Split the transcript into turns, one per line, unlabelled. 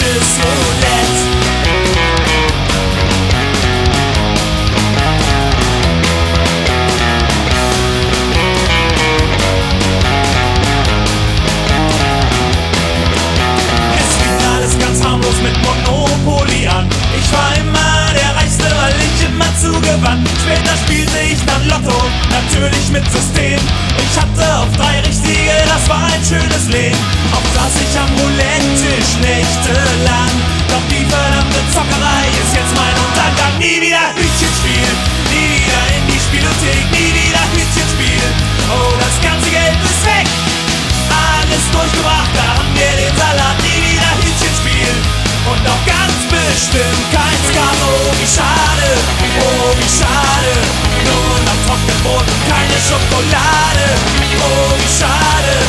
russisches Roulette. Mit Monopoly an. Ich war immer der Reichste, weil ich immer zugewann. Später spielte ich dann Lotto, natürlich mit System. Ich hatte auf 3 Richtige, das war ein schönes Leben. Auch saß ich am Roulette-Tisch nächtelang. Doch die verdammte Zockerei ist jetzt mein Untergang. Nie wieder Hütchen spielen, nie wieder in die Spielothek, nie wieder Hütchen spielen. Oh, das ganze Geld ist weg. Alles durchgebracht, da haben wir den Salat. Nie wieder Hütchen spielen. Und auch ganz bestimmt kein Skam, oh wie schade, oh wie schade. Nur noch Trockenbrot und keine Schokolade, oh wie schade.